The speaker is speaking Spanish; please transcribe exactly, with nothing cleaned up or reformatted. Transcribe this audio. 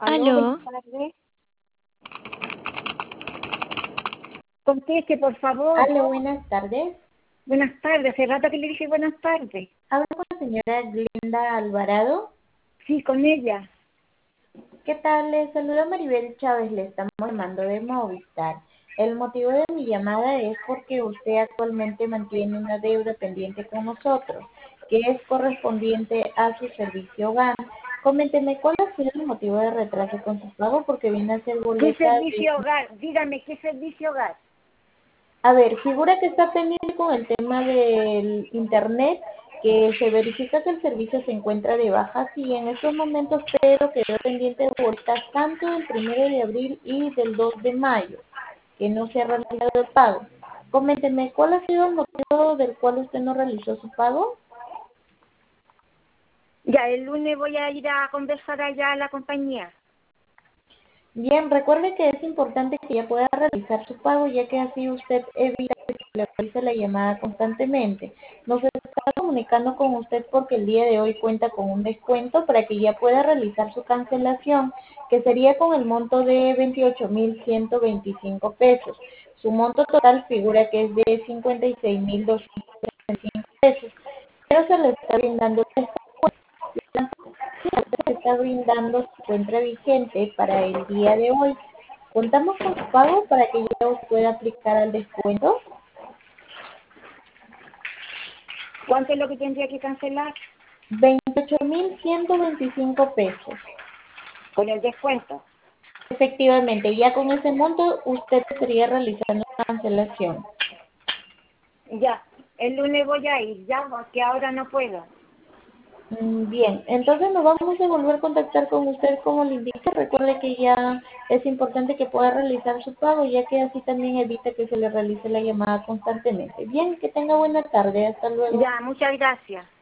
Aló, buenas Aló, tardes. Conteste, por favor. Aló, buenas tardes. Buenas tardes. Hace rato que le dije buenas tardes. Hablo con la señora Glenda Alvarado. Sí, con ella. ¿Qué tal? Les saluda Maribel Chávez, le estamos llamando de Movistar. El motivo de mi llamada es porque usted actualmente mantiene una deuda pendiente con nosotros, que es correspondiente a su servicio hogar. Coménteme, ¿cuál ha sido el motivo de retraso con su pago? Porque viene a ser ¿Qué boleta de... servicio hogar? Dígame, ¿qué servicio hogar? A ver, figura que está pendiente con el tema del internet, que se verifica que el servicio se encuentra de baja, sí, en estos momentos, pero quedó pendiente de vueltas tanto del primero de abril y del dos de mayo, que no se ha realizado el pago. Coménteme, ¿cuál ha sido el motivo del cual usted no realizó su pago? Ya, el lunes voy a ir a conversar allá a la compañía. Bien, recuerde que es importante que ya pueda realizar su pago, ya que así usted evita que se le realice la llamada constantemente. Nos está comunicando con usted porque el día de hoy cuenta con un descuento para que ya pueda realizar su cancelación, que sería con el monto de veintiocho mil ciento veinticinco pesos. Su monto total figura que es de cincuenta y seis mil doscientos veinticinco pesos, pero se le está brindando el descuento se está brindando se encuentra vigente para el día de hoy. Contamos con su pago para que ya os pueda aplicar al descuento. ¿Cuánto es lo que tendría que cancelar? veintiocho mil ciento veinticinco pesos. Con el descuento. Efectivamente, ya con ese monto usted estaría realizando la cancelación. Ya, el lunes voy a ir, ya, porque ahora no puedo. Mm, Bien, entonces nos vamos a volver a contactar con usted como le indique. Recuerde que ya es importante que pueda realizar su pago, ya que así también evita que se le realice la llamada constantemente. Bien, que tenga buena tarde. Hasta luego. Ya, muchas gracias.